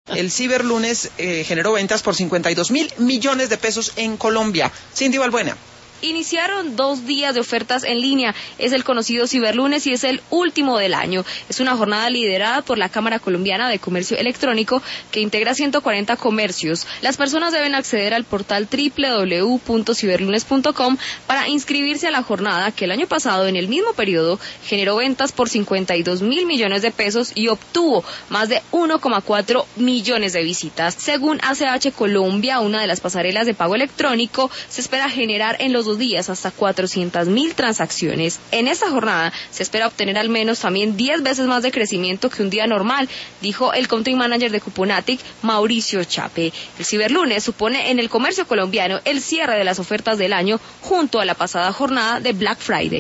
El Ciberlunes generó ventas por 52.000 millones de pesos en Colombia. Cindy Balbuena. Iniciaron 2 días de ofertas en línea. Es el conocido Ciberlunes y es el último del año. Es una jornada liderada por la Cámara Colombiana de Comercio Electrónico que integra 140 comercios. Las personas deben acceder al portal www.ciberlunes.com para inscribirse a la jornada que el año pasado, en el mismo periodo, generó ventas por 52.000 millones de pesos y obtuvo más de 1,4 millones de visitas. Según ACH Colombia, una de las pasarelas de pago electrónico, se espera generar en los 2 días hasta 400.000 transacciones. En esta jornada se espera obtener al menos también 10 veces más de crecimiento que un día normal, dijo el country manager de Cuponatic, Mauricio Chape. El Ciberlunes supone en el comercio colombiano el cierre de las ofertas del año junto a la pasada jornada de Black Friday.